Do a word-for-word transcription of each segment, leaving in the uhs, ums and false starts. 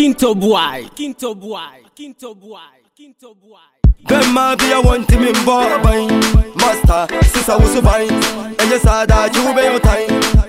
Quinto boy, Quinto boy, Quinto boy, Quinto boy. Bemma be a one team in Bobby. Master, sister was fine. And you saw that you be your time.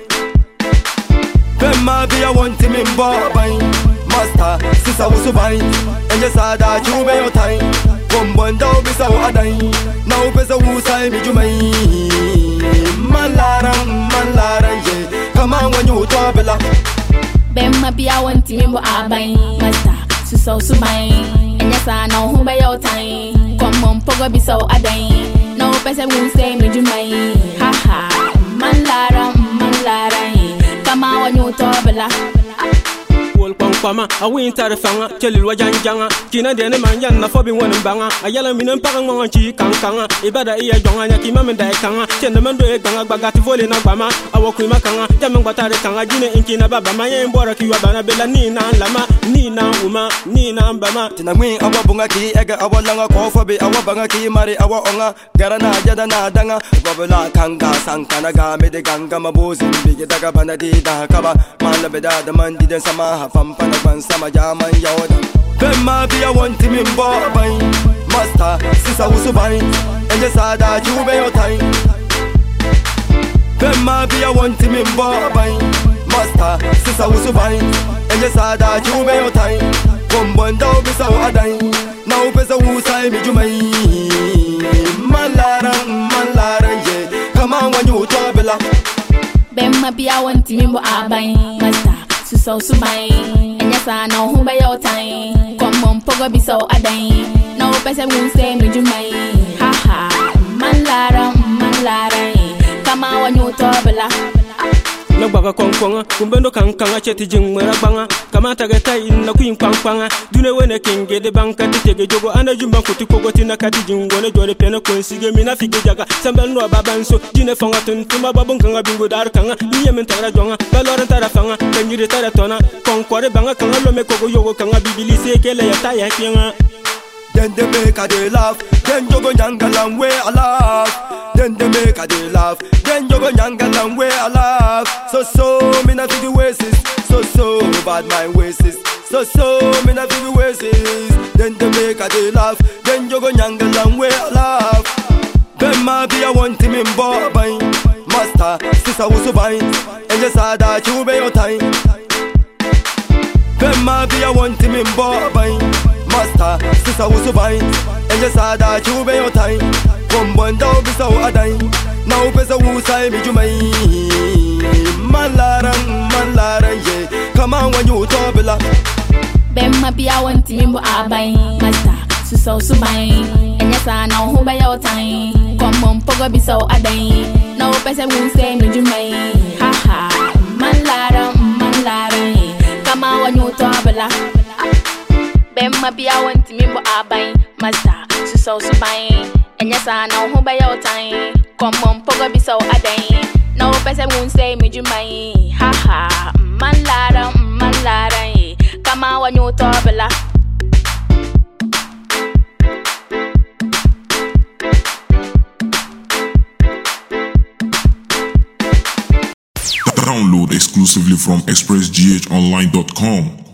Bemma be a one team in Bobby. Master, sister was fine. And you saw that you be your time. Come on down, be so a dime. Now, be so who's I me you may. Malara, Malara, yeah. Come on when you talk a lot. Bemma be a one team in Bobby. Master, sister was fine. And yes, I know who by your time. Come on, Pogo be so a dime. No person will say me do my ha ha. Man lara, man lara. Come on when you talk a lot. Wol pang pama, a winter fanga, Chelil wajan janga, Kina de man na fobi one banga, a yellow min pang on chi kankanga, Ibada ear jonga, Kimam and Daikanga, Chendamando Ganga Bagati Voli Nagama, a Wakuma Kanga, Yamangatari Kanga, Gina in Kina Baba, my name Boraki Wabana Bella Nina Lama, Nina Uma, Nina Bama, Tinami, our Bungaki, Ega, our Langa, Kofabi, our Bangaki, Mari, our Onga, Garana, Yadana, Danga, Babala, Kanga, Sankanaga, Medeganga, Mabuzi, Big Dagabana, Dakaba, Malabeda, the man didn't Sama. From Panaban, Sama Yaman Yoda. Bemma be a one team in Bobby. Master, sister was fine. And you saw that you be your time. Bemma be a one team in Bobby. Master, sister was fine. And you saw that you be your time. Come on down, be so a dime. Now, be so who's I me you may. Malara, Malara, yeah. Come on when you talk a lot. Bemma be a one team in Bobby. Master. So so fine, and yes I know who by your time. Come on, Pogo be so a dime. No person will say me do my ha ha. Man lara, man lara. Come on when you talk a lot. No baga konkonga, kumbendo kankanga cheti jingwera banga. Kamata geta in na queen kwankanga. Dune wene kinge de banka titege jogo anda jumba kuti kogoti na kati jingone jole pena konsige mina fige jaga. Sambal no babanso, jine fanga tuntuma babunganga bingo dar kanga. Niye mentara jonga, balora tara fanga, kanyire tara tona. Konkore banga kanga lome kogo yogo kanga bibili sekele ya taya kianga. Then they make a day laugh, then you go jangle and way a laugh. Then they make a day laugh, then you go jangle and way a laugh. So so me not feel the ways, so so bad my ways. So so me not feel the ways. Then they make a day laugh, then you go jangle and way a laugh. Bemma be a one team in Bobby. Master, sister was so fine, and you saw that you be your time. Bemma be a one team in Bobby. Master, sister was so fine. And you saw that you be your time. Come on down, be so a dime. Now be so who's I me you may. Malara, Malara, yeah. Come on when you talk a lot. Bemma be a one team in Bobby. Master, sister was so fine. And yes I know who by your time. Come on, Pogo be so a dime. No person will say me you may. Ha ha. Malara, Malara. Come on when you talk a lot. Bemma be a one team in Bobby. Master, she so so fine. And yes I know who by your time. Come on, Pogo be so a dime. No person won't say me you may. Ha ha. Man lara, man lara. Come on when you talk a lot. Download exclusively from express g h online dot com.